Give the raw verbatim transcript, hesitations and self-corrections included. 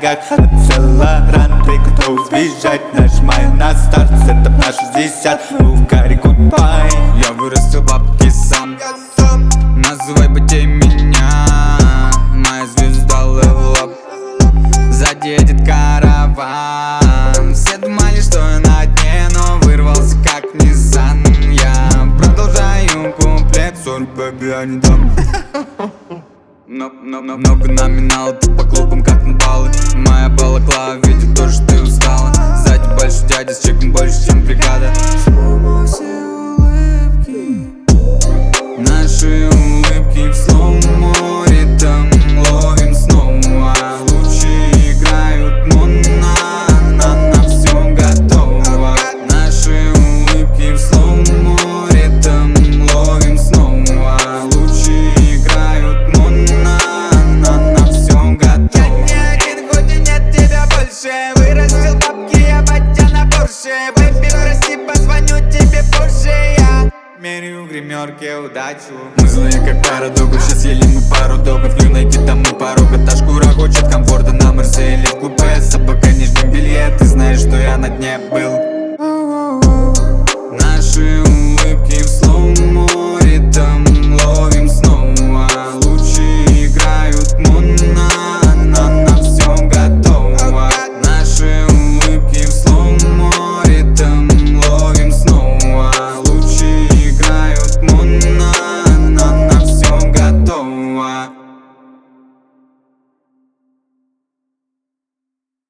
ногах. Акселерант, приготовь сбежать. Нажимаю на старт, это на шестьдесят. Ну в каре гудбай. Я вырастил бабки сам, называй потей меня. Моя звезда level up. Сзади едет караван. Все думали, что я на дне, но вырвался как Nissan. Я продолжаю куплет. Sorry, baby, я не дам. Но, но, но, много номинала, ты по клубам как на балы. Моя балаклава видит то, что ты устала. Сзади большой дядя с чеком больше, чем бригада. Все улыбки, наши улыбки в слоумо. Ритм ловим снова. Лучи играют, но на, на, на все готово. Наши улыбки в слоумо. Ритм ловим снова. Лучи играют, но на, на, на все готово. Я не один, хоть и нет тебя больше. Вырастил бабки, я батя на Порше. Бэйби, прости, позвоню тебе позже. Я Меряю в гримерке удачу. Мы злые как пара догов, сейчас ели мы пару догов. Лю найти тому порога, ташку рогочет комфорта на Мерседесе.